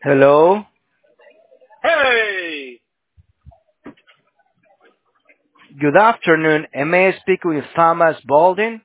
Hello. Hey! Good afternoon. May I speak with Thomas Baldwin?